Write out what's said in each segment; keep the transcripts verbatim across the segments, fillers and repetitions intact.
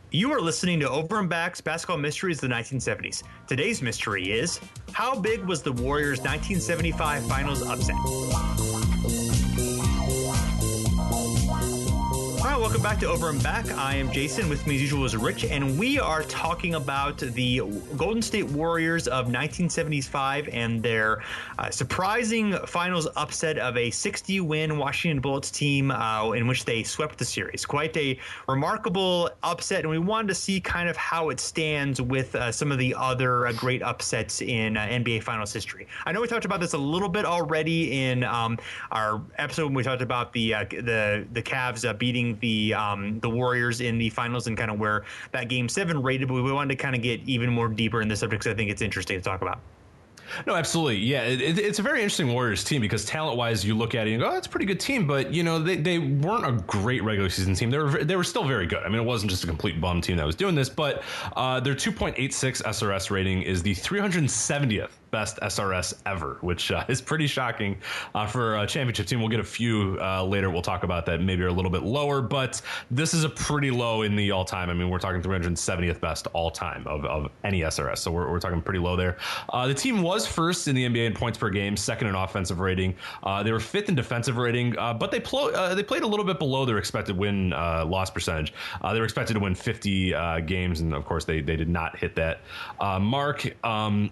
You are listening to Over and Back's Basketball Mysteries of the nineteen seventies. Today's mystery is, how big was the Warriors' nineteen seventy-five Finals upset? All right, welcome back to Over and Back. I am Jason. With me as usual is Rich, and we are talking about the Golden State Warriors of nineteen seventy-five and their uh, surprising finals upset of a sixty-win Washington Bullets team uh, in which they swept the series. Quite a remarkable upset, and we wanted to see kind of how it stands with uh, some of the other uh, great upsets in uh, N B A Finals history. I know we talked about this a little bit already in um, our episode when we talked about the uh, the the Cavs uh, beating the um, the Warriors in the finals and kind of where that game seven rated, but we wanted to kind of get even more deeper in this subject because I think it's interesting to talk about. No, absolutely. Yeah, it, it, it's a very interesting Warriors team because talent-wise, you look at it and go, oh, that's a pretty good team. But, you know, they, they weren't a great regular season team. They were they were still very good. I mean, it wasn't just a complete bum team that was doing this. But uh, their two point eight six S R S rating is the three hundred seventieth best S R S ever, which uh, is pretty shocking uh, for a championship team. We'll get a few uh, later. We'll talk about that maybe are a little bit lower. But this is a pretty low in the all-time. I mean, we're talking three hundred seventieth best all-time of, of any S R S. So we're, we're talking pretty low there. Uh, the team was first in the N B A in points per game, second in offensive rating. Uh, they were fifth in defensive rating, uh, but they, pl- uh, they played a little bit below their expected win uh, loss percentage. Uh, they were expected to win fifty uh, games, and of course they, they did not hit that uh, mark. Um,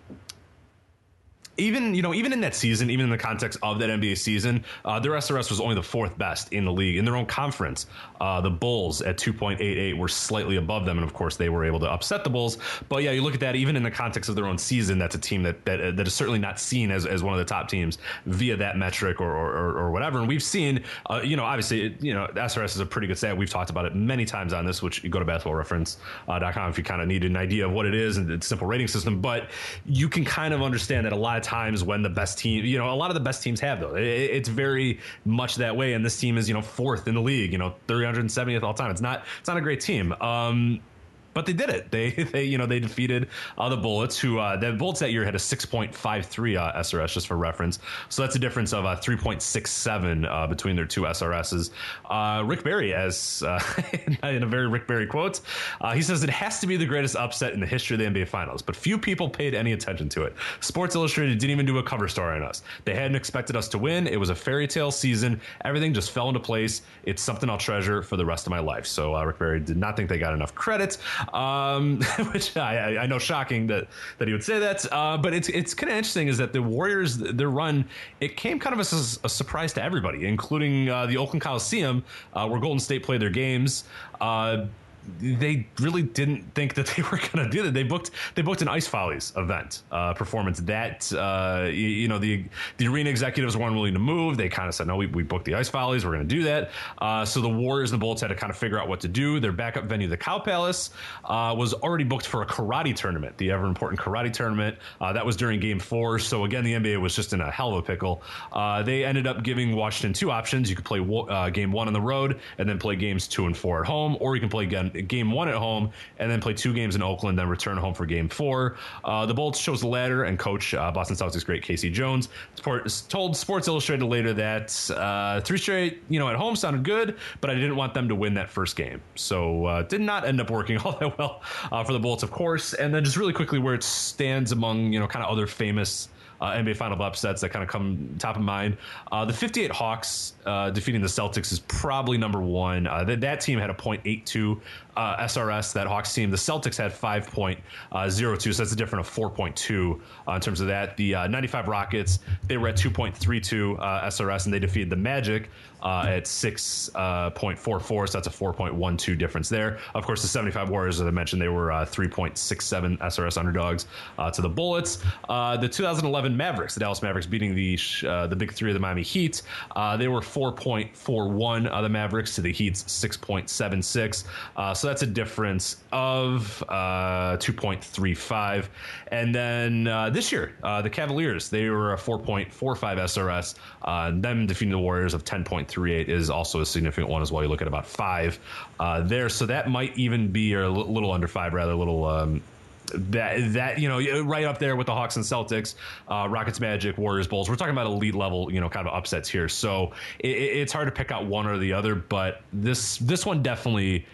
Even, you know, even in that season, even in the context of that N B A season, uh, their S R S was only the fourth best in the league. In their own conference, uh, the Bulls at two point eight eight were slightly above them. And of course, they were able to upset the Bulls. But yeah, you look at that, even in the context of their own season, that's a team that that, that is certainly not seen as, as one of the top teams via that metric or or, or whatever. And we've seen, uh, you know, obviously, it, you know, S R S is a pretty good stat. We've talked about it many times on this, which you go to basketball reference dot com if you kind of need an idea of what it is and the simple rating system. But you can kind of understand that a lot of times when the best team, you know, a lot of the best teams have though. It, it's very much that way, and this team is, you know, fourth in the league, you know, three hundred seventieth all time. It's not, it's not a great team. Um, But they did it. They, they, you know, they defeated uh, the Bullets, who uh, the Bullets that year had a six point five three uh, S R S, just for reference. So that's a difference of uh, three point six seven uh, between their two S R Ss. Uh, Rick Barry, as uh, in a very Rick Barry quote, uh, he says it has to be the greatest upset in the history of the N B A Finals, but few people paid any attention to it. Sports Illustrated didn't even do a cover story on us. They hadn't expected us to win. It was a fairy tale season. Everything just fell into place. It's something I'll treasure for the rest of my life. So uh, Rick Barry did not think they got enough credit. Um, which I, I know shocking that, that he would say that, uh, but it's it's kind of interesting is that the Warriors, their run, it came kind of as a, a surprise to everybody, including uh, the Oakland Coliseum, uh, where Golden State played their games. Uh, they really didn't think that they were going to do that. They booked they booked an Ice Follies event uh, performance that uh, you, you know the the arena executives weren't willing to move. They kind of said, no, we, we booked the Ice Follies. We're going to do that. Uh, so the Warriors and the Bullets had to kind of figure out what to do. Their backup venue, the Cow Palace, uh, was already booked for a karate tournament, the ever important karate tournament. Uh, that was during Game Four. So again, the N B A was just in a hell of a pickle. Uh, they ended up giving Washington two options. You could play uh, Game One on the road and then play games two and four at home, or you can play again game one at home and then play two games in Oakland, then return home for game four. Uh, the Bullets chose the latter, and coach uh, Boston Celtics great Casey Jones told Sports Illustrated later that uh, three straight, you know, at home sounded good, but I didn't want them to win that first game. So uh, did not end up working all that well uh, for the Bullets, of course. And then just really quickly where it stands among, you know, kind of other famous Uh, N B A final upsets that kind of come top of mind. Uh, the fifty-eight Hawks uh, defeating the Celtics is probably number one. Uh, that, that team had a point eight two uh, S R S, that Hawks team. The Celtics had five point oh two, so that's a difference of four point two uh, in terms of that. The uh, ninety-five Rockets, they were at two point three two uh, S R S, and they defeated the Magic uh, at six point four four, so that's a four point one two difference there. Of course, the seventy-five Warriors, as I mentioned, they were uh, three point six seven S R S underdogs uh, to the Bullets. Uh, the two thousand eleven Mavericks, the Dallas Mavericks beating the uh, the big three of the Miami Heat. Uh, they were four point four one uh, the Mavericks to the Heat's six point seven six. Uh, so that's a difference of uh, two point three five. And then uh, this year, uh, the Cavaliers, they were a four point four five S R S. Uh, them defeating the Warriors of ten point three eight is also a significant one as well. You look at about five uh, there. So that might even be, or a little under five, rather, a little um, that that you know right up there with the Hawks and Celtics, uh, Rockets, Magic, Warriors, Bulls. We're talking about elite level, you know, kind of upsets here. So it, it's hard to pick out one or the other, but this this one definitely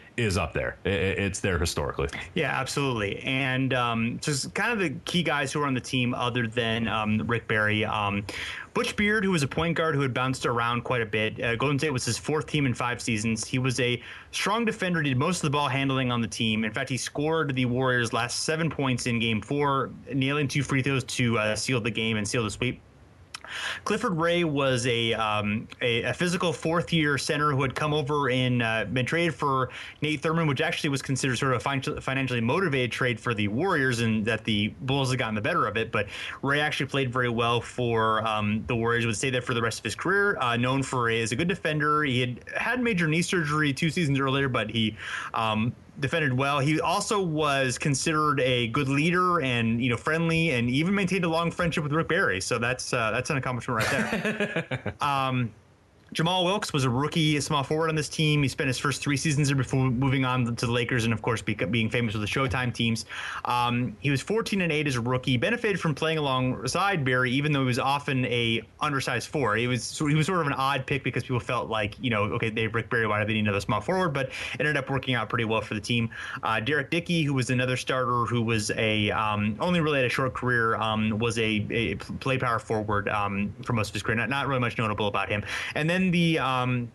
is up there. It's there historically. Yeah, absolutely. And um, just kind of the key guys who are on the team other than um, Rick Barry. Um, Butch Beard, who was a point guard who had bounced around quite a bit. Uh, Golden State was his fourth team in five seasons. He was a strong defender, did most of the ball handling on the team. In fact, he scored the Warriors' last seven points in game four, nailing two free throws to uh, seal the game and seal the sweep. Clifford Ray was a, um, a a physical fourth-year center who had come over and uh, been traded for Nate Thurmond, which actually was considered sort of a financially motivated trade for the Warriors, and that the Bulls had gotten the better of it. But Ray actually played very well for um, the Warriors, would stay there for the rest of his career, uh, known for as a good defender. He had had major knee surgery two seasons earlier, but he um, defended well. He also was considered a good leader and, you know, friendly, and even maintained a long friendship with Rick Barry. So that's uh, that's an accomplishment right there. um, Jamal Wilkes was a rookie small forward on this team. He spent his first three seasons there before moving on to the Lakers and, of course, be, being famous with the Showtime teams. Um, he was fourteen and eight as a rookie, benefited from playing alongside Barry, even though he was often a undersized four. He was he was sort of an odd pick because people felt like, you know, okay, they have Rick Barry, why do they need another small forward? But it ended up working out pretty well for the team. Uh, Derek Dickey, who was another starter who was a um, only really had a short career, um, was a, a play power forward um, for most of his career. Not, not really much notable about him. And then the um,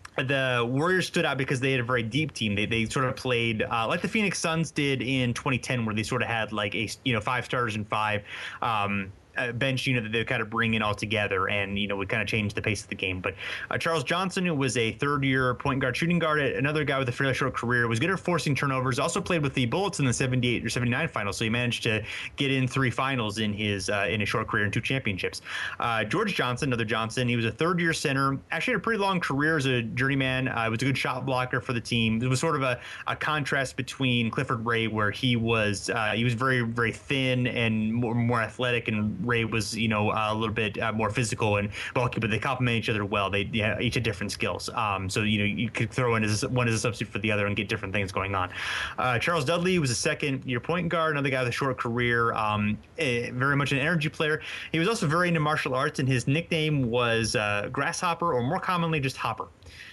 the Warriors stood out because they had a very deep team. They they sort of played uh, like the Phoenix Suns did in twenty ten, where they sort of had like a you know five starters and five um, uh, bench unit that they kind of bring in all together, and you know would kind of change the pace of the game. But uh, Charles Johnson, who was a third-year point guard, shooting guard, another guy with a fairly short career, was good at forcing turnovers. Also played with the Bullets in the seventy-eight or seventy-nine finals, so he managed to get in three finals in his uh, in his short career and two championships. Uh, George Johnson, another Johnson, he was a third-year center. Actually had a pretty long career as a journeyman. Uh, was a good shot blocker for the team. It was sort of a, a contrast between Clifford Ray, where he was uh, he was very very thin and more more athletic, and Ray was you know uh, a little bit uh, more physical and bulky, but they complement each other well. They yeah, each had different skills. Um, so you know you could throw in as a, one as a substitute for the other and get different things going on. Uh, Charles Dudley was a second-year point guard, another guy with a short career, um, a, very much an energy player. He was also very into martial arts, and his nickname was uh, Grasshopper, or more commonly just Hopper.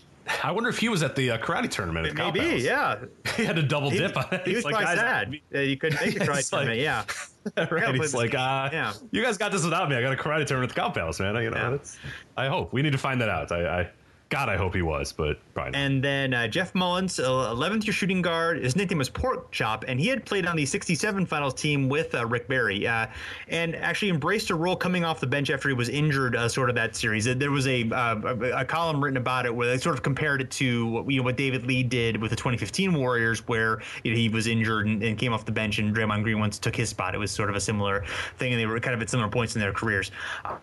I wonder if he was at the uh, karate tournament. At Maybe, Maybe, yeah. He had a double he, dip on it. He was like, quite guys, sad that he couldn't make the karate tournament. Like, yeah, right. He's like, uh, yeah. You guys got this without me. I got a karate tournament at the Comp Palace, man. You know, yeah. it's, I hope we need to find that out. I, I God, I hope he was, but probably not. And then uh, Jeff Mullins, eleventh-year shooting guard. His nickname was Pork Chop, and he had played on the sixty-seven finals team with uh, Rick Barry, uh, and actually embraced a role coming off the bench after he was injured. Uh, sort of that series. There was a, uh, a column written about it where they sort of compared it to you know what David Lee did with the twenty fifteen Warriors, where you know, he was injured and, and came off the bench, and Draymond Green once took his spot. It was sort of a similar thing, and they were kind of at similar points in their careers. Uh,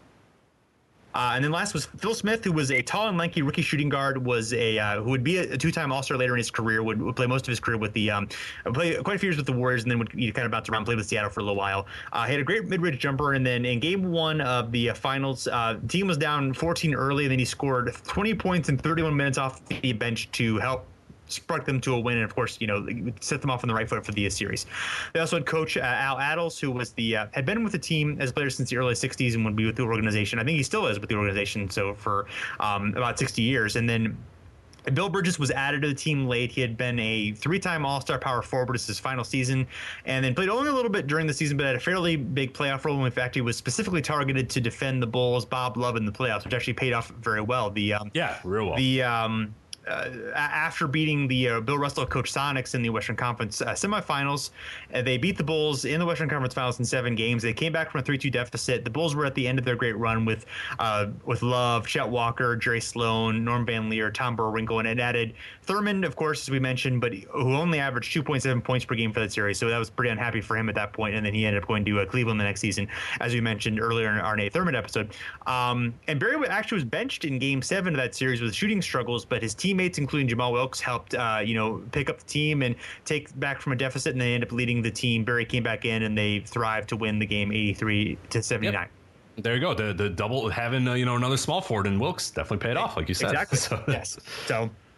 Uh, and then last was Phil Smith, who was a tall and lanky rookie shooting guard, was a uh, who would be a, a two-time All-Star later in his career, would, would play most of his career with the um, play quite a few years with the Warriors, and then would you know, kind of bounce around, play with Seattle for a little while. Uh, he had a great mid-range jumper, and then in game one of the uh, finals, uh, the team was down fourteen early, and then he scored twenty points in thirty-one minutes off the bench to help spark them to a win, and of course, you know, set them off on the right foot for the uh, series. They also had Coach uh, Al Attles, who was the uh, had been with the team as a player since the early sixties and would be with the organization. I think he still is with the organization, so for um, about sixty years. And then Bill Bridges was added to the team late. He had been a three-time All-Star power forward. This is his final season, and then played only a little bit during the season, but had a fairly big playoff role. In fact, he was specifically targeted to defend the Bulls' Bob Love in the playoffs, which actually paid off very well. The um, yeah, real well. The um, Uh, after beating the uh, Bill Russell coach Sonics in the Western Conference uh, semifinals, uh, they beat the Bulls in the Western Conference Finals in seven games. They came back from a three two deficit. The Bulls were at the end of their great run with uh, with Love, Chet Walker, Jerry Sloan, Norm Van Leer, Tom Burwinkle, and it added Thurmond, of course, as we mentioned, but who only averaged two point seven points per game for that series. So that was pretty unhappy for him at that point. And then he ended up going to uh, Cleveland the next season, as we mentioned earlier in our Nate Thurmond episode. Um, and Barry actually was benched in Game Seven of that series with shooting struggles, but his teammates, including Jamal Wilkes, helped uh, you know pick up the team and take back from a deficit, and they ended up leading the team. Barry came back in, and they thrived to win the game eighty-three to seventy-nine. Yep. There you go. The the double having uh, you know another small forward in Wilkes definitely paid off, like you said. Exactly. So. Yes. So.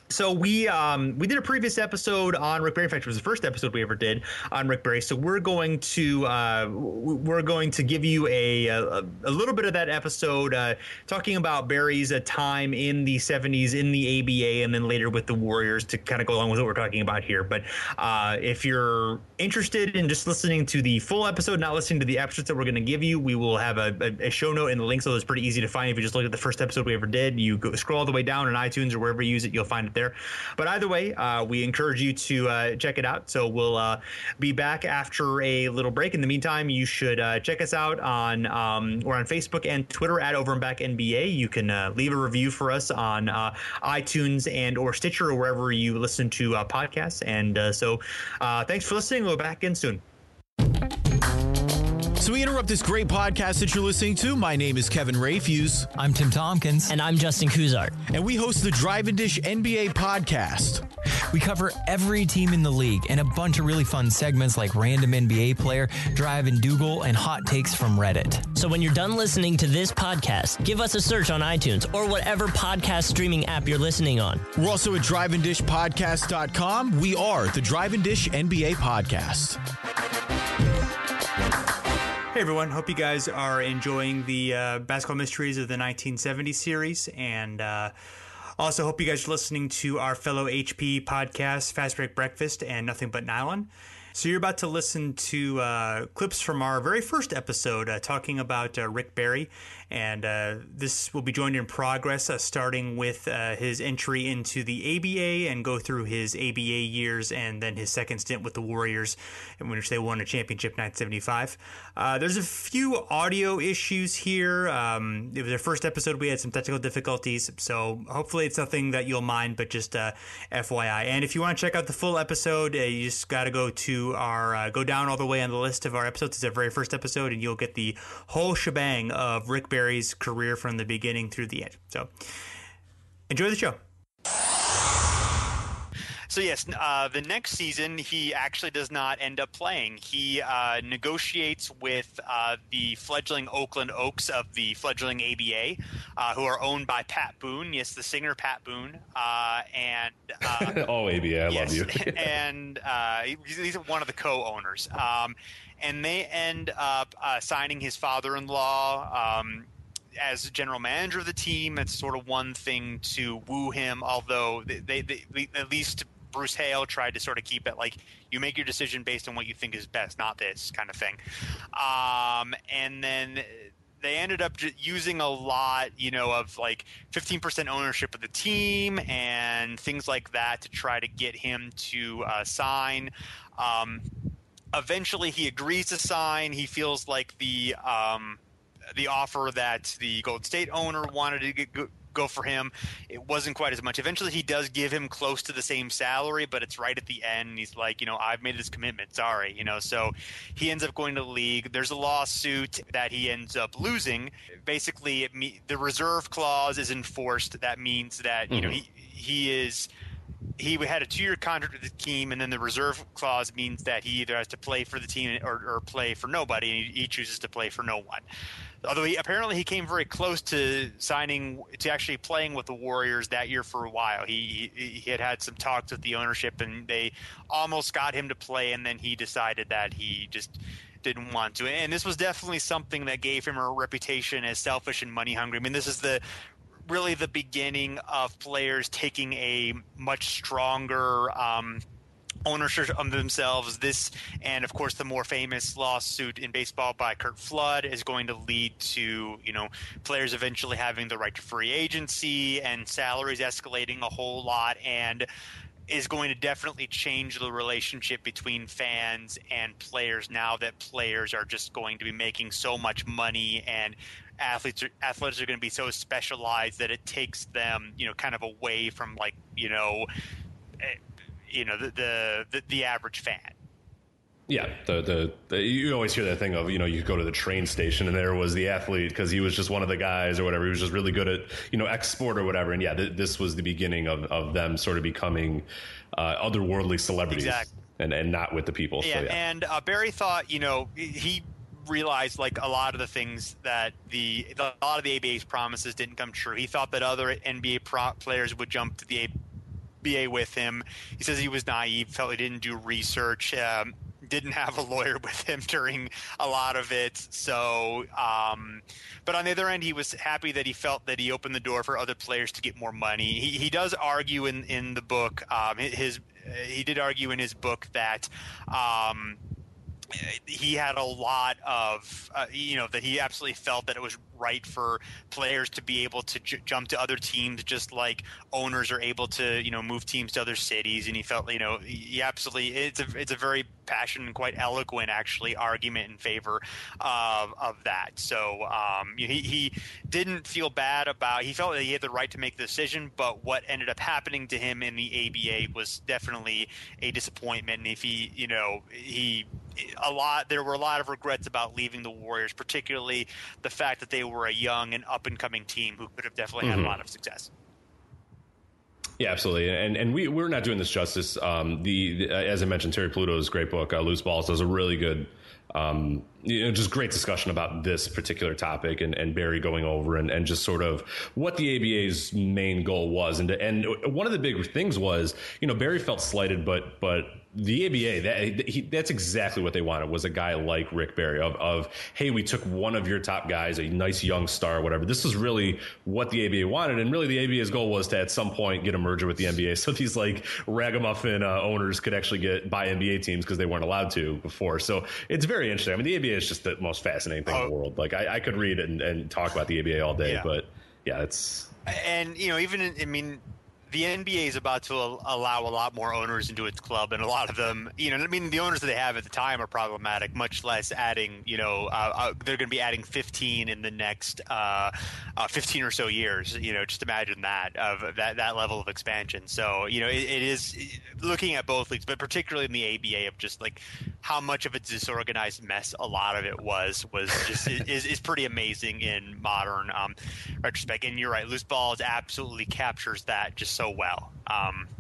So we um, we did a previous episode on Rick Barry. In fact, it was the first episode we ever did on Rick Barry. So we're going to uh, we're going to give you a a, a little bit of that episode, uh, talking about Barry's uh, time in the seventies in the A B A, and then later with the Warriors, to kind of go along with what we're talking about here. But uh, if you're interested in just listening to the full episode, not listening to the episodes that we're going to give you, we will have a, a, a show note and the link, so it's pretty easy to find. If you just look at the first episode we ever did, you go scroll all the way down on iTunes or wherever you use it, you'll find it there. But either way, uh, we encourage you to uh, check it out. So we'll uh, be back after a little break. In the meantime, you should uh, check us out on um, we're on Facebook and Twitter at Over and Back N B A. You can uh, leave a review for us on uh, iTunes and or Stitcher or wherever you listen to uh, podcasts. And uh, so uh, thanks for listening. We'll be back in soon. So we interrupt this great podcast that you're listening to. My name is Kevin Rayfuse. I'm Tim Tompkins. And I'm Justin Kuzart. And we host the Drive and Dish N B A podcast. We cover every team in the league and a bunch of really fun segments like Random N B A Player, Drive and Dougal, and Hot Takes from Reddit. So when you're done listening to this podcast, give us a search on iTunes or whatever podcast streaming app you're listening on. We're also at drive and dish podcast dot com. We are the Drive and Dish N B A podcast. Hey everyone, hope you guys are enjoying the uh, Basketball Mysteries of the nineteen seventy series, and uh, also hope you guys are listening to our fellow H P podcast, Fast Break Breakfast and Nothing But Nylon. So you're about to listen to uh, clips from our very first episode uh, talking about uh, Rick Barry, and uh, this will be joined in progress, uh, starting with uh, his entry into the A B A and go through his A B A years and then his second stint with the Warriors, in which they won a championship in nineteen seventy-five. Uh, there's a few audio issues here. Um, it was our first episode. We had some technical difficulties, so hopefully it's nothing that you'll mind, but just uh, F Y I. And if you want to check out the full episode, uh, you just got to go to our uh, go down all the way on the list of our episodes. It's our very first episode, and you'll get the whole shebang of Rick Barry's career from the beginning through the end. So enjoy the show. So yes, uh, the next season he actually does not end up playing. He uh, negotiates with uh, the fledgling Oakland Oaks of the fledgling A B A, uh, who are owned by Pat Boone. Yes, the singer Pat Boone, uh, and uh, oh A B A, I yes, love you. and uh, he's one of the co-owners. Um, and they end up uh, signing his father-in-law Um, as general manager of the team. It's sort of one thing to woo him, although they, they, they at least Bruce Hale tried to sort of keep it like, you make your decision based on what you think is best, not this kind of thing. Um, and then they ended up just using a lot, you know, of like fifteen percent ownership of the team and things like that to try to get him to uh, sign. Um, eventually he agrees to sign. He feels like the um, the offer that the Golden State owner wanted to get, go, go for him, it wasn't quite as much. Eventually he does give him close to the same salary, but it's right at the end. He's like, you know, I've made this commitment, sorry, you know, so he ends up going to the league. There's a lawsuit that he ends up losing. Basically, it me- the reserve clause is enforced. That means that, you mm-hmm. know, he he is he had a two-year contract with the team, and then the reserve clause means that he either has to play for the team or, or play for nobody, and he, he chooses to play for no one. Although he, apparently he came very close to signing, to actually playing with the Warriors that year for a while. He, he he had had some talks with the ownership, and they almost got him to play, and then he decided that he just didn't want to. And this was definitely something that gave him a reputation as selfish and money hungry. I mean, this is the really the beginning of players taking a much stronger um, ownership of themselves. This, and of course the more famous lawsuit in baseball by Curt Flood, is going to lead to, you know, players eventually having the right to free agency and salaries escalating a whole lot, and is going to definitely change the relationship between fans and players now that players are just going to be making so much money, and athletes are, athletes are going to be so specialized that it takes them, you know, kind of away from, like, you know, you know, the the the, the average fan. Yeah, the, the the you always hear that thing of, you know, you go to the train station and there was the athlete because he was just one of the guys or whatever. He was just really good at, you know, X sport or whatever. And yeah, th- this was the beginning of, of them sort of becoming uh, otherworldly celebrities. Exactly. and and not with the people. Yeah, so, yeah. and uh, Barry thought, you know, he realized like a lot of the things that the, the a lot of the A B A's promises didn't come true. He thought that other N B A pro players would jump to the A B A with him. He says he was naive, felt he didn't do research, um, didn't have a lawyer with him during a lot of it. So, um, but on the other end, he was happy that he felt that he opened the door for other players to get more money. He, he does argue in, in the book, um, his, he did argue in his book that, um, he had a lot of, uh, you know, that he absolutely felt that it was right for players to be able to j- jump to other teams, just like owners are able to, you know, move teams to other cities. And he felt, you know, he absolutely, it's a, it's a very passionate and quite eloquent, actually, argument in favor of, of that. So um, he, he didn't feel bad about, he felt that he had the right to make the decision, but what ended up happening to him in the A B A was definitely a disappointment. And if he, you know, he, a lot, there were a lot of regrets about leaving the Warriors, particularly the fact that they were a young and up and coming team who could have definitely had mm-hmm. a lot of success. Yeah, absolutely. And and we, we're not doing this justice. Um, the, the as I mentioned, Terry Pluto's great book, uh, Loose Balls, does a really good, um, you know, just great discussion about this particular topic, and, and Barry going over and, and just sort of what the A B A's main goal was. And and one of the big things was, you know, Barry felt slighted, but but the A B A, that, he, that's exactly what they wanted, was a guy like Rick Barry of, of, hey, we took one of your top guys, a nice young star, whatever. This is really what the A B A wanted. And really the A B A's goal was to at some point get a merger with the N B A. So these like ragamuffin uh, owners could actually get buy N B A teams because they weren't allowed to before. So it's very interesting. I mean, the A B A is just the most fascinating thing oh. in the world. Like I, I could read and, and talk about the A B A all day, yeah. but yeah, it's. And, you know, even, in, I mean, the N B A is about to allow a lot more owners into its club, and a lot of them, you know, I mean, the owners that they have at the time are problematic, much less adding, you know, uh, uh, they're going to be adding fifteen in the next uh, uh, fifteen or so years, you know, just imagine that, of that, that level of expansion. So, you know, it, it is looking at both leagues, but particularly in the A B A, of just like how much of a disorganized mess a lot of it was, was just, is, is pretty amazing in modern um, retrospect. And you're right, Loose Balls absolutely captures that just so well. Um,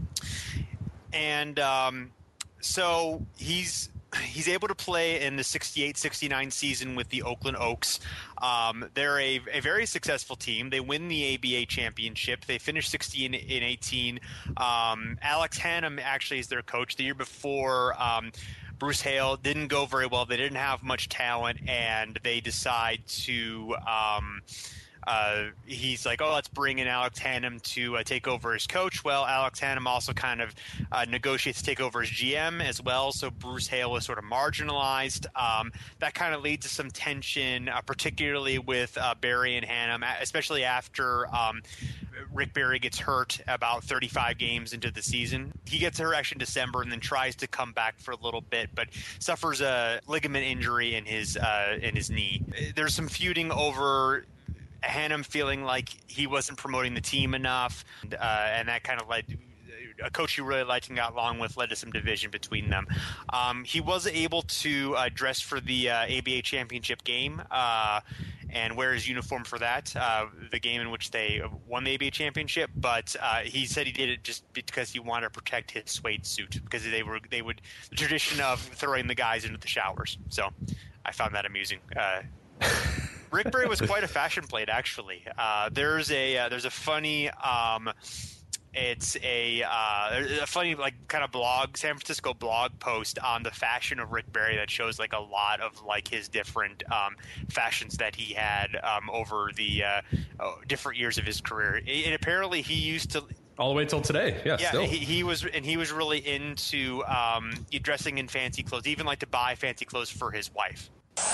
and um, so he's he's able to play in the sixty-eight sixty-nine season with the Oakland Oaks. Um, they're a, a very successful team. They win the A B A championship. They finish sixteen and eighteen. Um, Alex Hannum actually is their coach. The year before, um, Bruce Hale didn't go very well. They didn't have much talent, and they decide to um, – Uh, he's like, oh, let's bring in Alex Hannum to uh, take over as coach. Well, Alex Hannum also kind of uh, negotiates to take over as G M as well, so Bruce Hale is sort of marginalized. Um, that kind of leads to some tension, uh, particularly with uh, Barry and Hannum, especially after um, Rick Barry gets hurt about thirty-five games into the season. He gets hurt actually in December and then tries to come back for a little bit, but suffers a ligament injury in his uh, in his knee. There's some feuding over Hannum feeling like he wasn't promoting the team enough, uh, and that kind of led a coach he really liked and got along with led to some division between them. Um, he was able to uh, dress for the uh, A B A championship game uh, and wear his uniform for that, uh, the game in which they won the A B A championship. But uh, he said he did it just because he wanted to protect his suede suit, because they were they would the tradition of throwing the guys into the showers. So I found that amusing. Uh, Rick Barry was quite a fashion plate, actually. Uh, there's a uh, there's a funny um, it's a uh, a funny like kind of blog, San Francisco blog post on the fashion of Rick Barry that shows like a lot of like his different um, fashions that he had um, over the uh, oh, different years of his career. And apparently he used to. All the way till today, yeah. Yeah, still. He, he was, and he was really into um, dressing in fancy clothes. He even liked to buy fancy clothes for his wife.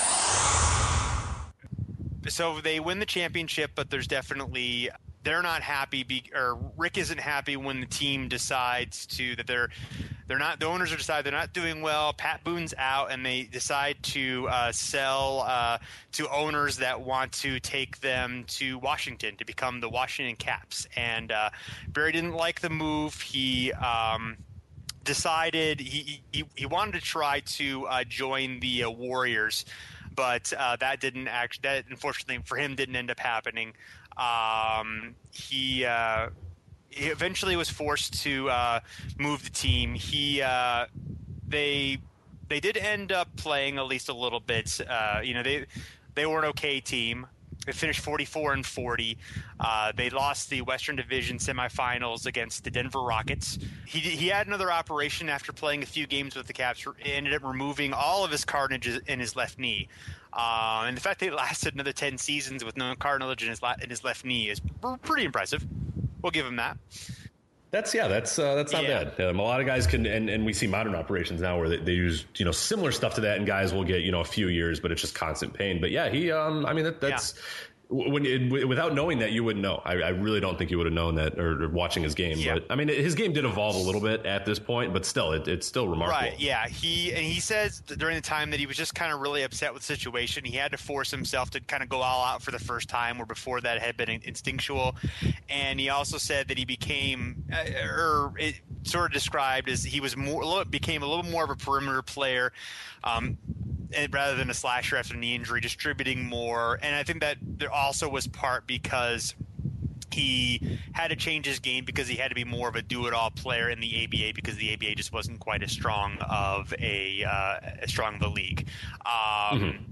So they win the championship, but there's definitely they're not happy. Be, or Rick isn't happy when the team decides to that they're they're not the owners are decided they're not doing well. Pat Boone's out, and they decide to uh, sell uh, to owners that want to take them to Washington to become the Washington Caps. And uh, Barry didn't like the move. He um, decided he, he he wanted to try to uh, join the uh, Warriors. But uh, that didn't actually. That unfortunately for him didn't end up happening. Um, he, uh, he eventually was forced to uh, move the team. He uh, they they did end up playing at least a little bit. Uh, you know they they were an okay team. They finished forty-four and forty. Uh, they lost the Western Division semifinals against the Denver Rockets. He he had another operation after playing a few games with the Caps. Ended up removing all of his cartilage in his left knee. Uh, and the fact that he lasted another ten seasons with no cartilage in his, la- in his left knee is pretty impressive. We'll give him that. That's yeah, that's uh, that's not Yeah. bad. Um, a lot of guys can, and, and we see modern operations now where they, they use you know similar stuff to that, and guys will get you know a few years, but it's just constant pain. But yeah, he, um, I mean that, that's when it, without knowing that you wouldn't know. I, I really don't think you would have known that, or, or watching his game. Yeah. But I mean, his game did evolve a little bit at this point, but still, it, it's still remarkable. Right, yeah. He and he says that during the time that he was just kind of really upset with the situation. He had to force himself to kind of go all out for the first time, where before that had been instinctual. And he also said that he became, uh, or it sort of described as he was more, a little, became a little more of a perimeter player. Um, And rather than a slasher after knee injury, distributing more. And I think that there also was part because he had to change his game because he had to be more of a do-it-all player in the A B A because the A B A just wasn't quite as strong of a uh, as strong of a league. Um,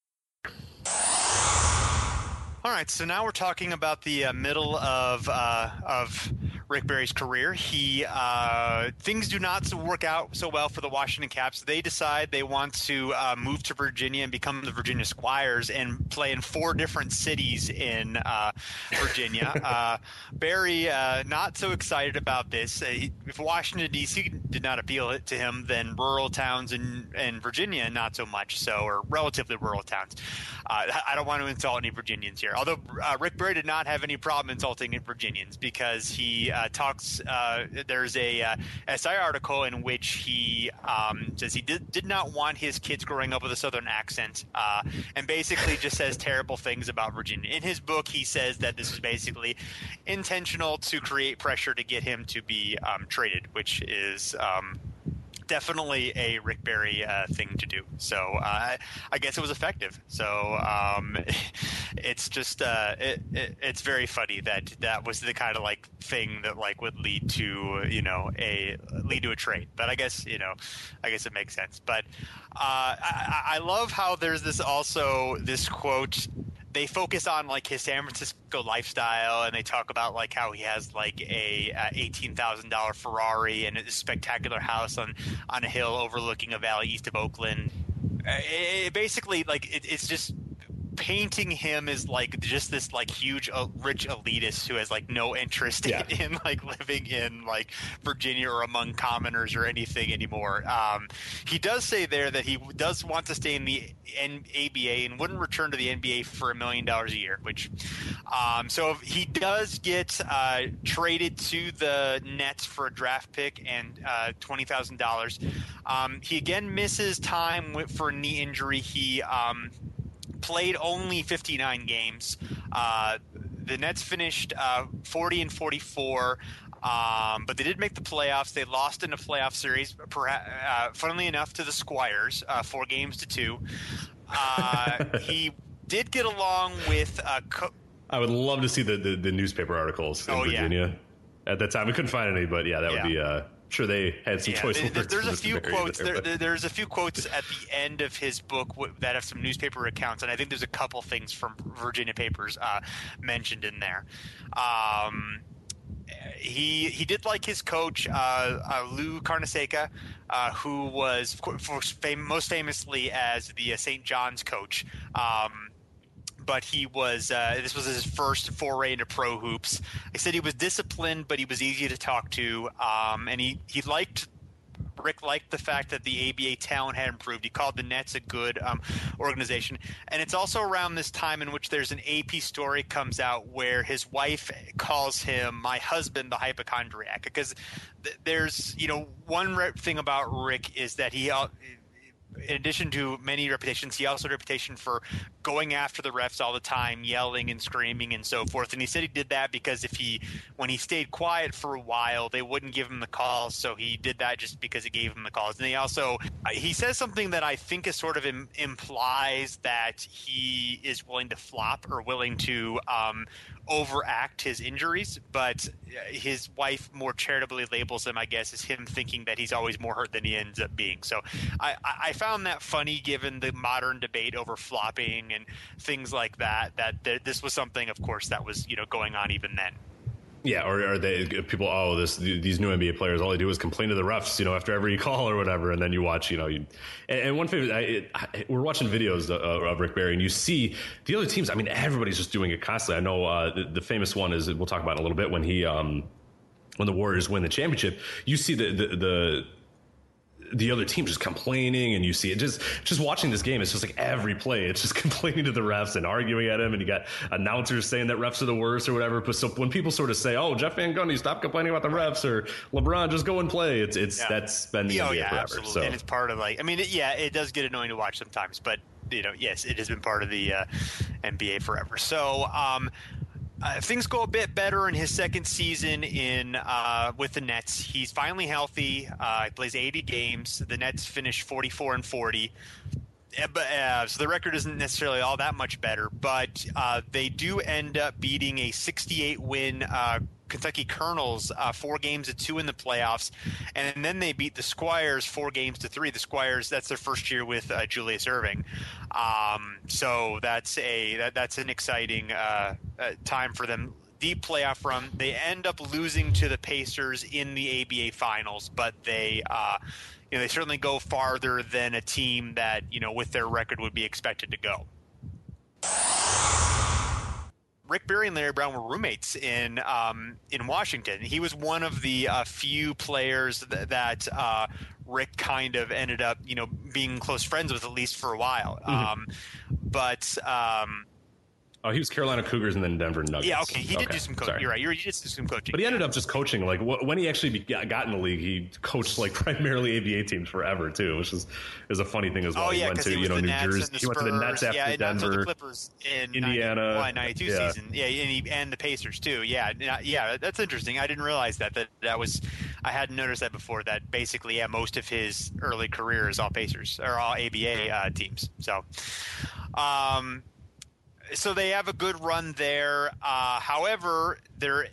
mm-hmm. All right, so now we're talking about the uh, middle of uh, of Rick Barry's career. He uh, things do not work out so well for the Washington Caps. They decide they want to uh, move to Virginia and become the Virginia Squires and play in four different cities in uh, Virginia. uh, Barry uh, not so excited about this. Uh, he, if Washington D C did not appeal to him, then rural towns in, in Virginia not so much so, or relatively rural towns. Uh, I don't want to insult any Virginians here. Although uh, Rick Barry did not have any problem insulting Virginians because he uh, talks. Uh, there's a uh, S I article in which he um, says he did, did not want his kids growing up with a Southern accent, uh, and basically just says terrible things about Virginia. In his book, he says that this is basically intentional to create pressure to get him to be um, traded, which is. Um, Definitely a Rick Barry uh, thing to do. So uh, I guess it was effective. So um, it's just uh, it, it, it's very funny that that was the kind of like thing that like would lead to you know a lead to a trade. But I guess you know I guess it makes sense. But uh, I, I love how there's this also this quote. They focus on like his San Francisco lifestyle, and they talk about like how he has like a uh, eighteen thousand dollar Ferrari and a spectacular house on, on a hill overlooking a valley east of Oakland. Uh, it, it basically, like it, it's just painting him as like just this like huge uh, rich elitist who has like no interest Yeah. in, in like living in like Virginia or among commoners or anything anymore. Um, he does say there that he does want to stay in the N- A B A and wouldn't return to the N B A for a million dollars a year, which um, so if he does get uh, traded to the Nets for a draft pick and uh, twenty thousand dollars. Um, he again misses time with, for a knee injury. He um, played only fifty-nine games. Uh, the Nets finished uh, forty and forty-four, um, but they did make the playoffs. They lost in a playoff series, perhaps, uh, funnily enough, to the Squires, uh, four games to two. Uh, he did get along with uh, co- I would love to see the, the, the newspaper articles in Oh, yeah. Virginia. At that time, we couldn't find any, but yeah, that Yeah. would be. Uh, sure, they had some Yeah, choice there- words. there's for a Mister few Barry quotes. there, There, but- there- there's a few quotes at the end of his book w- that have some newspaper accounts, and I think there's a couple things from Virginia papers uh, mentioned in there. Um, he he did like his coach, uh, uh, Lou Carnesecca, uh, who was of course, for fam- most famously as the uh, Saint John's coach. Um, but he was uh, this was his first foray into pro hoops. I said he was disciplined, but he was easy to talk to, um, and he, he liked Rick liked the fact that the A B A talent had improved. He called the Nets a good um, organization. And it's also around this time in which there's an A P story comes out where his wife calls him my husband, the hypochondriac. Because th- there's, you know, one re- thing about Rick is that he uh, – in addition to many reputations, he also had a reputation for going after the refs all the time, yelling and screaming and so forth. And he said he did that because if he, when he stayed quiet for a while, they wouldn't give him the calls. So he did that just because it gave him the calls. And he also, he says something that I think is sort of im- implies that he is willing to flop or willing to um, overact his injuries, but his wife more charitably labels him, I guess, as him thinking that he's always more hurt than he ends up being. So I, I found that funny given the modern debate over flopping and things like that, that th- this was something, of course, that was, you know, going on even then. Yeah, or are they people? Oh, this these new N B A players, all they do is complain to the refs, you know, after every call or whatever, and then you watch, you know, you. And, and one thing, I, it, I, we're watching videos of, of Rick Barry, and you see the other teams. I mean, everybody's just doing it constantly. I know uh, the, the famous one is we'll talk about in a little bit when he um, when the Warriors win the championship. You see the the. the the other team just complaining, and you see it just just watching this game. It's just like every play, it's just complaining to the refs and arguing at him, and you got announcers saying that refs are the worst or whatever. But so when people sort of say, "Oh, Jeff Van Gundy, stop complaining about the refs," or "LeBron, just go and play," it's it's yeah. that's been the oh, N B A yeah, forever. Absolutely. So. And it's part of like, I mean, it, yeah, it does get annoying to watch sometimes, but you know, yes, it has been part of the uh, N B A forever. So. um Uh, things go a bit better in his second season in uh, with the Nets. He's finally healthy. Uh, he plays eighty games. The Nets finish forty-four and forty. Uh, but, uh, so the record isn't necessarily all that much better, but uh, they do end up beating a sixty-eight win uh, Kentucky Colonels uh, four games to two in the playoffs, and then they beat the Squires four games to three. The Squires, that's their first year with uh, Julius Erving, um, so that's a that, that's an exciting uh, uh, time for them. Deep playoff run. They end up losing to the Pacers in the A B A Finals, but they uh, you know they certainly go farther than a team that you know with their record would be expected to go. Rick Barry and Larry Brown were roommates in um, in Washington. He was one of the uh, few players th- that uh, Rick kind of ended up, you know, being close friends with at least for a while. Mm-hmm. Um, but um, oh, he was Carolina Cougars and then Denver Nuggets. Yeah, okay, he did okay. do some coaching. You're right. You're, he did do some coaching. But he ended yeah. up just coaching. Like wh- when he actually got in the league, he coached like primarily A B A teams forever too, which is is a funny thing as well. Oh yeah, he went to he you know New Nets Jersey. He went to the Nets after yeah, Denver, not the Clippers in Indiana, ninety-one, ninety-two yeah. season. Yeah, and, he, and the Pacers too. Yeah, yeah, that's interesting. I didn't realize that. That that was I hadn't noticed that before. That basically, yeah, most of his early career is all Pacers or all A B A uh, teams. So, um. So they have a good run there. Uh, however, they're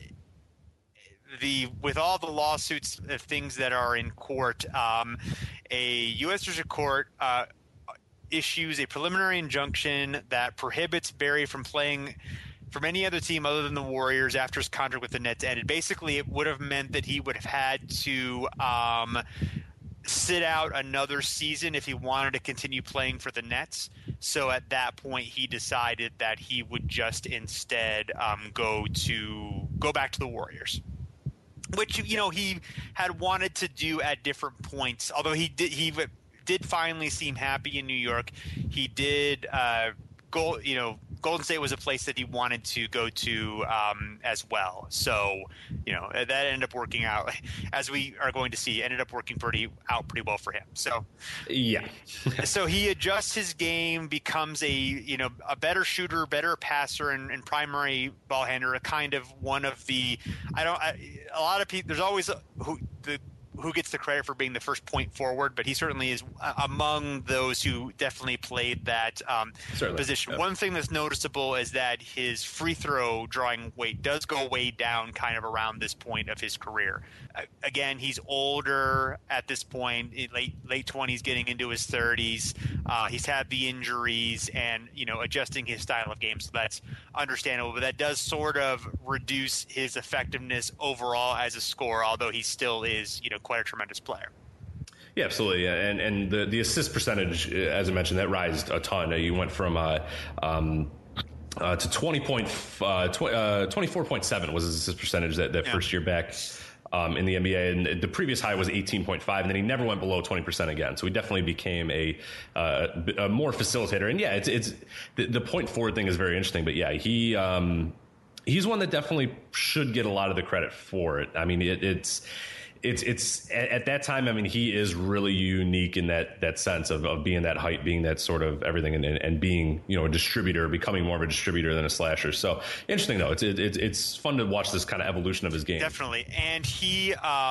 the with all the lawsuits of things that are in court, um, a U S District Court uh, issues a preliminary injunction that prohibits Barry from playing from any other team other than the Warriors after his contract with the Nets ended. Basically, it would have meant that he would have had to um, sit out another season if he wanted to continue playing for the Nets. So at that point, he decided that he would just instead um, go to go back to the Warriors, which you know he had wanted to do at different points. Although he did he did finally seem happy in New York. He did uh, go you know. Golden State was a place that he wanted to go to um, as well. So, you know, that ended up working out, as we are going to see, ended up working pretty out pretty well for him. So, yeah. so he adjusts his game, becomes a, you know, a better shooter, better passer, and, and primary ball handler, a kind of one of the, I don't, I, a lot of people, there's always a, who, the, who gets the credit for being the first point forward, but he certainly is among those who definitely played that um, position. Yep. One thing that's noticeable is that his free throw drawing weight does go way down kind of around this point of his career. Uh, again, he's older at this point, late late twenties, getting into his thirties. Uh, he's had the injuries and, you know, adjusting his style of game, so that's understandable. But that does sort of reduce his effectiveness overall as a scorer, although he still is, you know, quite a tremendous player. Yeah, absolutely. Yeah. And and the, the assist percentage, as I mentioned, that rised a ton. You went from uh, um, uh, to twenty point uh, tw- uh, twenty-four point seven was his assist percentage that, that yeah. first year back um, in the N B A, and the previous high was eighteen point five, and then he never went below twenty percent again. So he definitely became a, uh, a more facilitator. And yeah, it's it's the, the point forward thing is very interesting. But yeah, he. Um, he's one that definitely should get a lot of the credit for it. I mean, it, it's. It's it's at, at that time. I mean, he is really unique in that that sense of, of being that height, being that sort of everything, and, and being, you know, a distributor, becoming more of a distributor than a slasher. So interesting though. It's it, it's fun to watch this kind of evolution of his game. Definitely, and he um,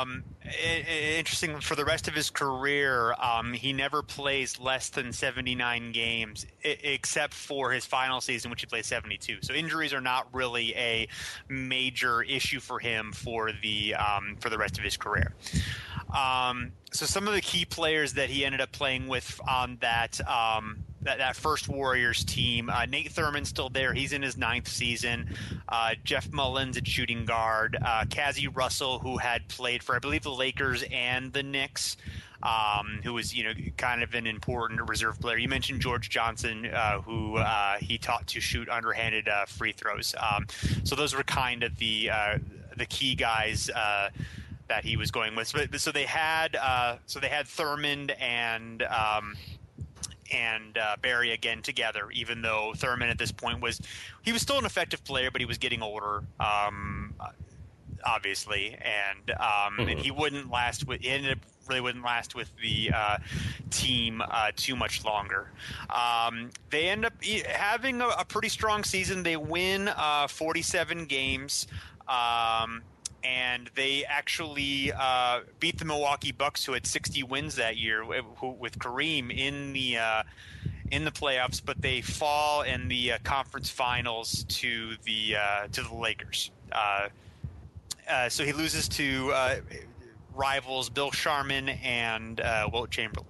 Interesting. For the rest of his career, um, he never plays less than seventy-nine games, except for his final season, which he played seventy-two. So injuries are not really a major issue for him for the um, for the rest of his career. Um, so some of the key players that he ended up playing with on that um, that, that first Warriors team, uh, Nate Thurman's still there. He's in his ninth season. Uh, Jeff Mullins at shooting guard. Uh, Cazzie Russell, who had played for, I believe, the Lakers and the Knicks, um, who was, you know, kind of an important reserve player. You mentioned George Johnson, uh, who uh, he taught to shoot underhanded uh, free throws. Um, so those were kind of the uh, the key guys uh, that he was going with. So, so they had uh, so they had Thurman and um, and uh, Barry again together, even though Thurman at this point was he was still an effective player, but he was getting older, um, obviously, and um, mm-hmm. and he wouldn't last with he ended up really wouldn't last with the uh, team uh, too much longer. Um, they end up having a, a pretty strong season. They win uh, forty-seven games. Um, And they actually uh, beat the Milwaukee Bucks, who had sixty wins that year, who, with Kareem in the uh, in the playoffs. But they fall in the uh, conference finals to the uh, to the Lakers. Uh, uh, so he loses to uh, rivals Bill Sharman and uh, Wilt Chamberlain.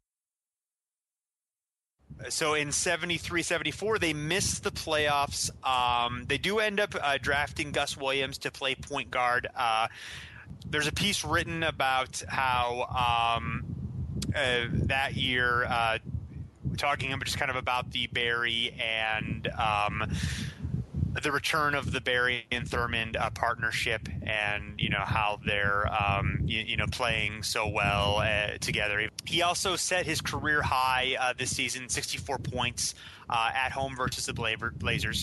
So in seventy-three seventy-four, they miss the playoffs. Um, they do end up uh, drafting Gus Williams to play point guard. Uh, there's a piece written about how um, uh, that year, uh, talking just kind of about the Barry and um, the return of the Barry and Thurman uh, partnership, and you know how they're um, you, you know playing so well uh, together. He also set his career high uh, this season, sixty-four points uh, at home versus the Blazers.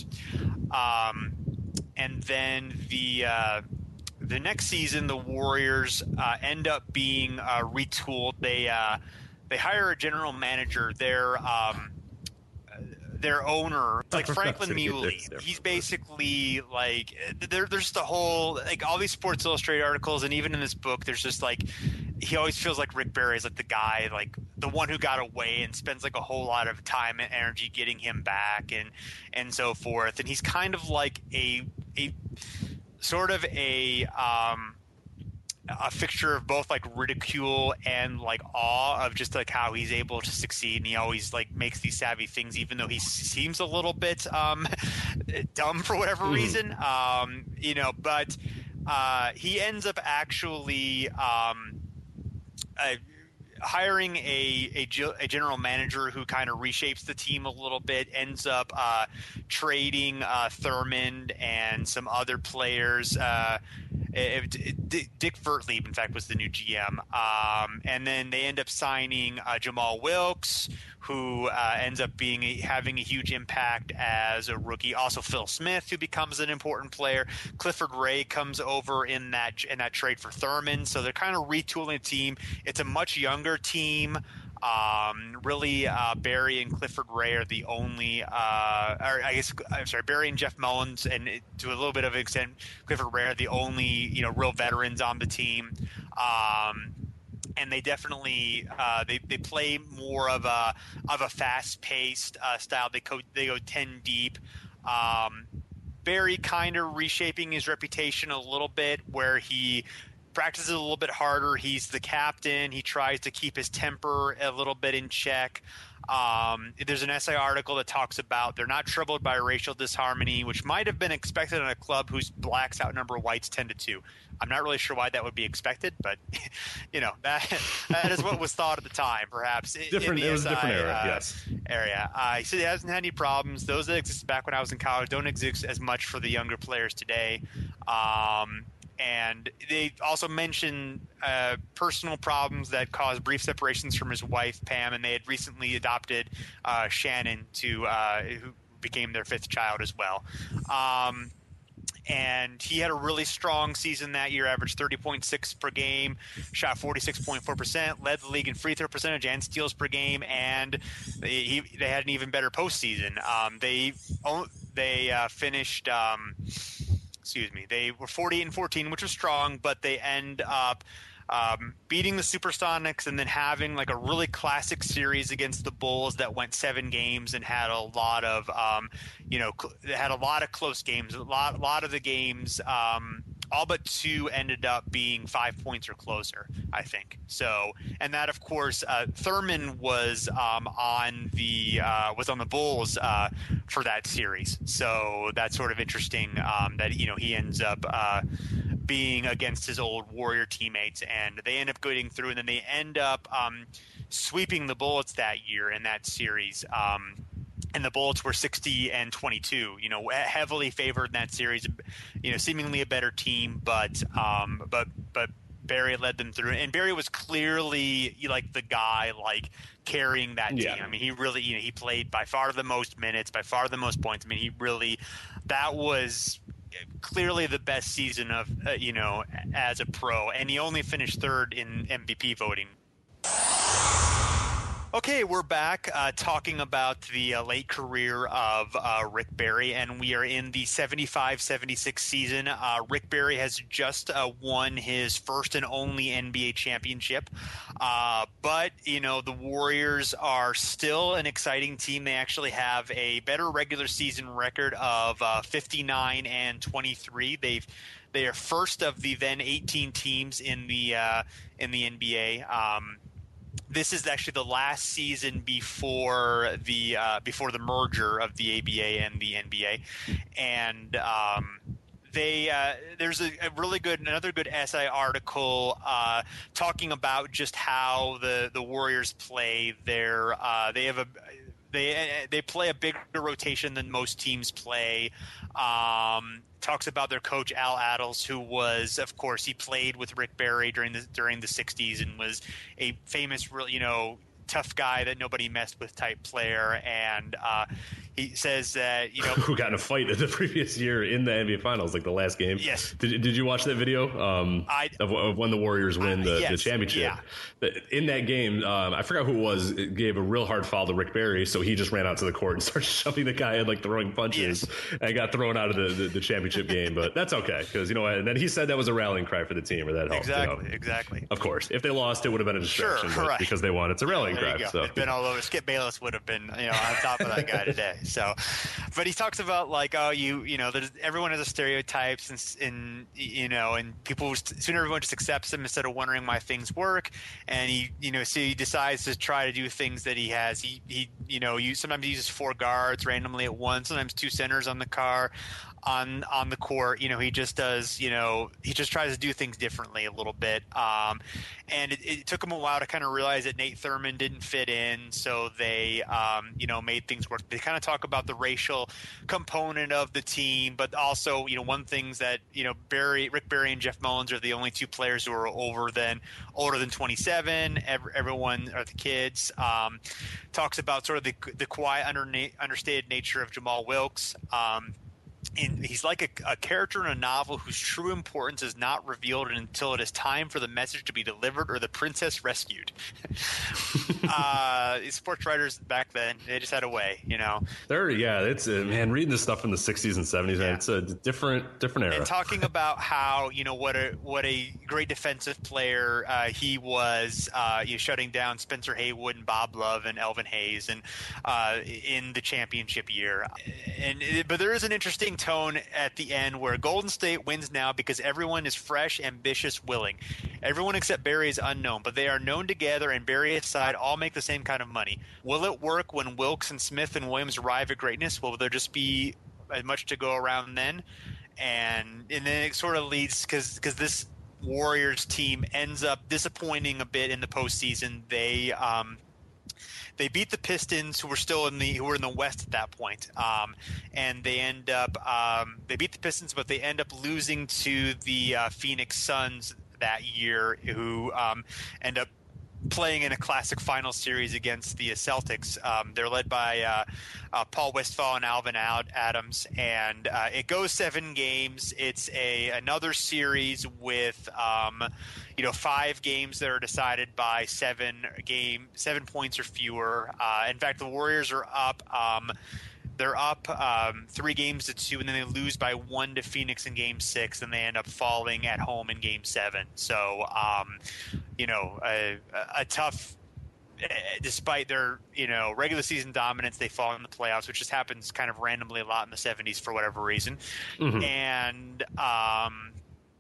Um, and then the uh, the next season, the Warriors uh, end up being uh, retooled. They uh, they hire a general manager. They're um, their owner, like Franklin Muley. He's basically like there, there's just a whole like all these Sports Illustrated articles, and even in this book, there's just like he always feels like Rick Barry is like the guy, like the one who got away, and spends like a whole lot of time and energy getting him back, and and so forth. And he's kind of like a a sort of a um, a fixture of both like ridicule and like awe of just like how he's able to succeed, and he always like makes these savvy things, even though he seems a little bit um, dumb for whatever mm. reason, um, you know. But uh, he ends up actually um, uh, hiring a, a a general manager who kind of reshapes the team a little bit. Ends up uh, trading uh, Thurman and some other players. Uh, It, it, Dick Vertlieb, in fact, was the new G M. Um, and then they end up signing uh, Jamal Wilkes, who uh, ends up being a, having a huge impact as a rookie. Also, Phil Smith, who becomes an important player. Clifford Ray comes over in that in that trade for Thurman. So they're kind of retooling the team. It's a much younger team. Um, really, uh, Barry and Clifford Ray are the only, uh, or I guess, I'm sorry, Barry and Jeff Mullins, and to a little bit of an extent, Clifford Ray are the only, you know, real veterans on the team. Um, and they definitely, uh, they, they play more of a, of a fast paced, uh, style. They go, they go ten deep. Um, Barry kind of reshaping his reputation a little bit, where he practices a little bit harder. He's the captain. He tries to keep his temper a little bit in check. Um, there's an essay article that talks about they're not troubled by racial disharmony, which might have been expected in a club whose blacks outnumber whites ten to two. I'm not really sure why that would be expected, but you know that that is what was thought at the time, perhaps. Different. It was a different era. Uh, yes. Area. Uh, he said he hasn't had any problems. Those that existed back when I was in college don't exist as much for the younger players today. Um, And they also mention uh, personal problems that caused brief separations from his wife, Pam, and they had recently adopted uh, Shannon, to uh, who became their fifth child as well. Um, and he had a really strong season that year, averaged thirty point six per game, shot forty-six point four percent, led the league in free throw percentage and steals per game, and they, he, they had an even better postseason. Um, they they uh, finished um, – Excuse me. They were forty-eight and fourteen, which was strong, but they end up um, beating the Supersonics and then having like a really classic series against the Bulls that went seven games and had a lot of, um, you know, cl- had a lot of close games. A lot, a lot of the games, um, all but two ended up being five points or closer, I think. So, and that of course, uh, Thurman was um, on the uh, was on the Bulls uh, for that series. So that's sort of interesting um, that you know he ends up uh, being against his old Warrior teammates, and they end up getting through, and then they end up um, sweeping the Bullets that year in that series. Um, And the Bullets were sixty and twenty-two, you know, heavily favored in that series, you know, seemingly a better team, but, um, but, but Barry led them through, and Barry was clearly like the guy, like carrying that team. Yeah. I mean, he really, you know, he played by far the most minutes, by far the most points. I mean, he really, that was clearly the best season of, uh, you know, as a pro, and he only finished third in M V P voting. Okay, we're back uh, talking about the uh, late career of uh, Rick Barry, and we are in the seventy-five seventy-six season. Uh, Rick Barry has just uh, won his first and only N B A championship, uh, but, you know, the Warriors are still an exciting team. They actually have a better regular season record of uh, fifty-nine and twenty-three. They've They are first of the then eighteen teams in the, uh, in the N B A. Um This is actually the last season before the uh, before the merger of the A B A and the N B A, and um, they uh, there's a, a really good another good essay article uh, talking about just how the, the Warriors play their uh, they have a they they play a bigger rotation than most teams play. Um, talks about their coach Al Attles, who was, of course, he played with Rick Barry during the during the sixties and was a famous, real you know, tough guy that nobody messed with type player. And uh, he says that, you know, who got in a fight in the previous year in the N B A Finals, like the last game. Yes. Did, did you watch that video um, I, of, of when the Warriors win the, uh, yes, the championship? yeah. In that game, um, I forgot who it was. It gave a real hard foul to Rick Barry, so he just ran out to the court and started shoving the guy and like throwing punches, yes. and got thrown out of the, the, the championship game. But that's okay, because you know, and then he said that was a rallying cry for the team, or that helped. Exactly, you know. exactly. Of course, if they lost, it would have been a distraction. Sure, but right. Because they won, it's a rallying There cry. you go. So It's been all over. Skip Bayless would have been, you know, on top of that guy today. So, but he talks about like, oh, you, you know, there's everyone has a stereotypes, and, and you know, and people soon everyone just accepts them instead of wondering why things work. And he, you know, so he decides to try to do things that he has. He, he, you know, you sometimes he uses four guards randomly at once, sometimes two centers on the car. On on the court, you know, he just does, you know, he just tries to do things differently a little bit. Um, and it, it took him a while to kind of realize that Nate Thurman didn't fit in, so they, um, you know, made things work. They kind of talk about the racial component of the team, but also, you know, one thing's that, you know, Barry, Rick Barry and Jeff Mullins are the only two players who are over than older than twenty-seven. Every, everyone are the kids. Um, talks about sort of the the quiet, under, understated nature of Jamal Wilkes. Um, And he's like a, a character in a novel whose true importance is not revealed until it is time for the message to be delivered or the princess rescued. uh, sports writers back then, they just had a way, you know. There, yeah, it's uh, man, reading this stuff in the sixties and seventies, man, Yeah. it's a different, different era. And talking about how, you know, what a what a great defensive player uh, he was, uh, you know, shutting down Spencer Haywood and Bob Love and Elvin Hayes, and uh, in the championship year. And but there is an interesting tone at the end where Golden State wins now because everyone is fresh, ambitious, willing. Everyone except Barry is unknown, but they are known together, and Barry aside, all make the same kind of money. Will it work when Wilkes and Smith and Williams arrive at greatness? Will there just be as much to go around then? And and then it sort of leads because because this Warriors team ends up disappointing a bit in the postseason. They um, They beat the Pistons, who were still in the who were in the West at that point, um, and they end up um, they beat the Pistons, but they end up losing to the uh, Phoenix Suns that year, who um, end up playing in a classic final series against the Celtics. Um, they're led by uh, uh, Paul Westphal and Alvin Adams, and uh, it goes seven games. It's a another series with um, you know five games that are decided by seven game seven points or fewer. Uh, in fact, the Warriors are up. Um, they're up um, three games to two, and then they lose by one to Phoenix in Game Six, and they end up falling at home in Game Seven. So, um, you know, a, a tough. Despite their, you know, regular season dominance, they fall in the playoffs, which just happens kind of randomly a lot in the seventies for whatever reason. Mm-hmm. And um,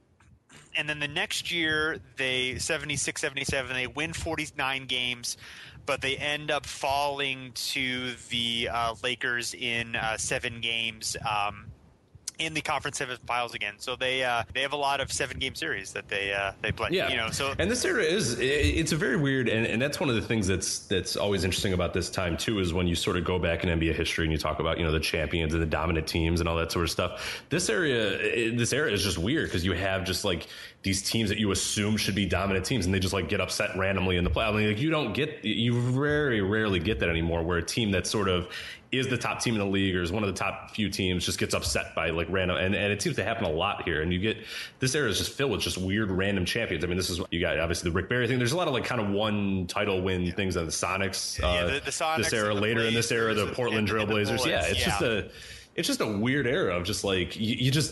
and then the next year, they seventy-six seventy-seven, they win forty-nine games, but they end up falling to the uh, Lakers in uh, seven games. Um, in the conference semifinals again, so they uh, they have a lot of seven game series that they uh, they play. Yeah, you know. So and this era is it's a very weird, and, and that's one of the things that's that's always interesting about this time too, is when you sort of go back in N B A history and you talk about, you know, the champions and the dominant teams and all that sort of stuff. This area, this era is just weird because you have just like these teams that you assume should be dominant teams, and they just like get upset randomly in the play. I mean, like, you don't get, you very rarely get that anymore, where a team that sort of is the top team in the league or is one of the top few teams just gets upset by like random, and, and it seems to happen a lot here. And you get, this era is just filled with just weird random champions. I mean, this is, you got obviously the Rick Barry thing. There's a lot of like kind of one title win things on the Sonics, uh, yeah, the, the Sonics this era, later in this era, the Portland Trailblazers. Yeah, it's yeah. just a, it's just a weird era of just like, you, you just,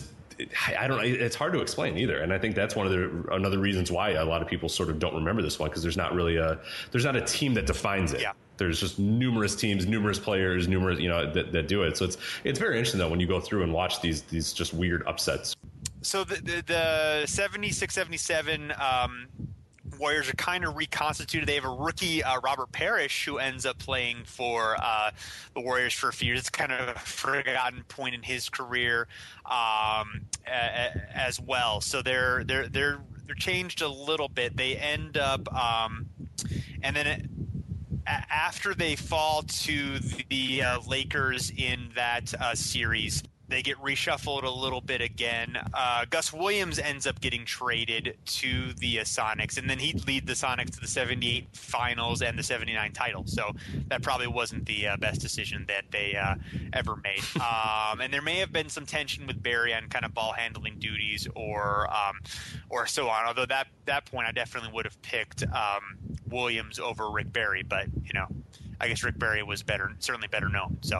I don't know. It's hard to explain either, and I think that's one of the another reasons why a lot of people sort of don't remember this one, because there's not really a there's not a team that defines it. Yeah. There's just numerous teams, numerous players, numerous you know that, that do it. So it's it's very interesting though when you go through and watch these these just weird upsets. So the the, the seventy-six seventy-seven um, Warriors are kind of reconstituted. They have a rookie, uh, Robert Parrish, who ends up playing for uh, the Warriors for a few years. It's kind of a forgotten point in his career um, a, a, as well. So they're they're they're they're changed a little bit. They end up, um, and then it, a, after they fall to the uh, Lakers in that uh, series, they get reshuffled a little bit again. Uh, Gus Williams ends up getting traded to the uh, Sonics, and then he'd lead the Sonics to the seventy-eight finals and the seventy-nine title. So that probably wasn't the uh, best decision that they uh, ever made. Um, and there may have been some tension with Barry on kind of ball handling duties or um, or so on. Although that that point, I definitely would have picked um, Williams over Rick Barry, but you know, I guess Rick Barry was better, certainly better known. So,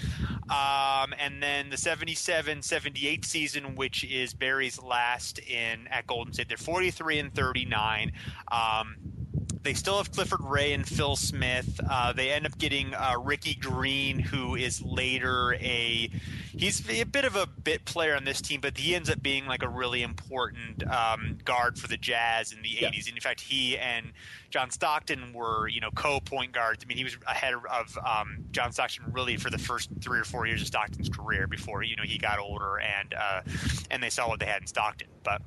um, and then the seventy-seven seventy-eight season, which is Barry's last in at Golden State, they're forty-three and thirty-nine. Um, they still have Clifford Ray and Phil Smith. Uh, they end up getting uh, Ricky Green, who is later a he's a bit of a bit player on this team, but he ends up being like a really important um, guard for the Jazz in the yeah. eighties. And in fact, he and John Stockton were, you know, co-point guards. I mean, he was ahead of um, John Stockton really for the first three or four years of Stockton's career before, you know, he got older and uh, and they saw what they had in Stockton. But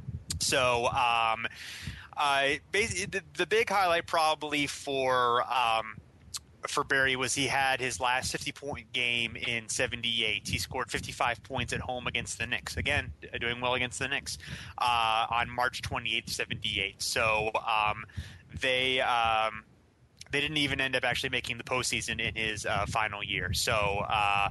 so um, uh, basically, the, the big highlight probably for um, for Barry was he had his last fifty-point game in seventy-eight. He scored fifty-five points at home against the Knicks. Again, doing well against the Knicks uh, on March twenty-eighth, seventy-eight. So um, they um, they didn't even end up actually making the postseason in his uh, final year. So uh,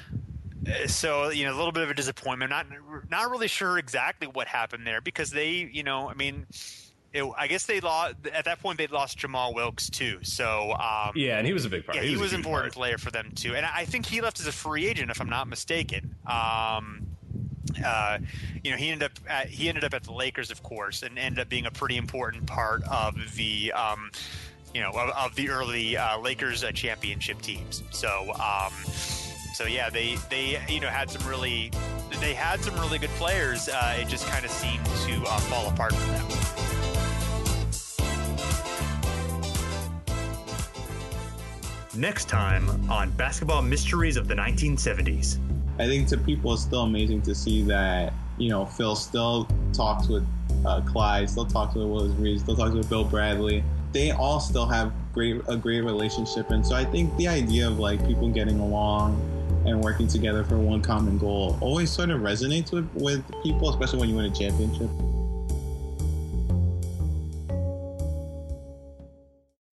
so you know, a little bit of a disappointment. Not not really sure exactly what happened there because they, you know, I mean. It, I guess they lost at that point. They'd lost Jamal Wilkes too. So um, yeah, and he was a big part. Yeah, he, he was, was an important part. player for them too. And I think he left as a free agent, if I'm not mistaken. Um, uh, you know, he ended up at, he ended up at the Lakers, of course, and ended up being a pretty important part of the um, you know of, of the early uh, Lakers uh, championship teams. So um, so yeah, they they you know had some really they had some really good players. Uh, it just kind of seemed to uh, fall apart for them. Next time on Basketball Mysteries of the nineteen seventies. I think to people it's still amazing to see that, you know, Phil still talks with uh, Clyde, still talks with Willis Reed, still talks with Bill Bradley. They all still have great a great relationship. And so I think the idea of like people getting along and working together for one common goal always sort of resonates with, with people, especially when you win a championship.